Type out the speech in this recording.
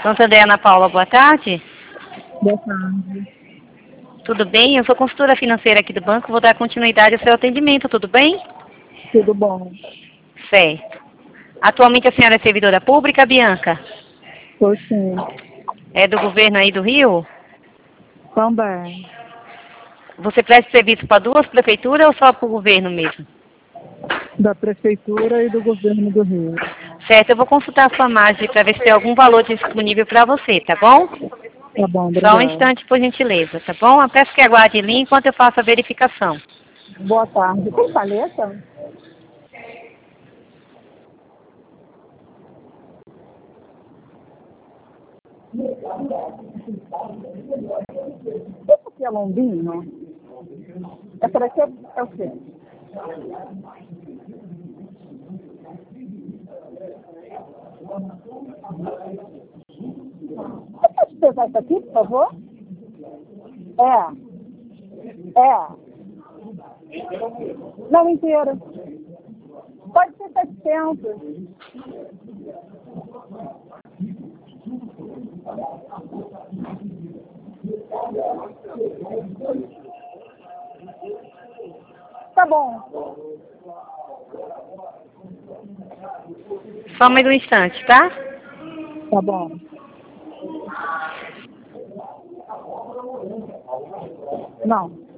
Santander, Ana Paula, boa tarde. Boa tarde. Tudo bem? Eu sou consultora financeira aqui do banco, vou dar continuidade ao seu atendimento, tudo bem? Tudo bom? Certo. Atualmente a senhora é servidora pública, Bianca? Tô sim. É do governo aí do Rio? Também. Você presta serviço para duas prefeituras ou só para o governo mesmo? Da Prefeitura e do Governo do Rio. Certo, eu vou consultar a sua margem para ver se tem algum valor disponível para você, tá bom? Tá bom, Só um obrigada. instante, por gentileza, tá bom? Eu peço que aguarde em linha enquanto eu faço a verificação. Boa tarde. Tem paleta? Esse aqui é lombinho? Essa daqui é o quê? Você pode pesar isso aqui, por favor? É. Não, inteira. Pode ser 700. Tá bom. Só mais um instante, tá? Tá bom. Não.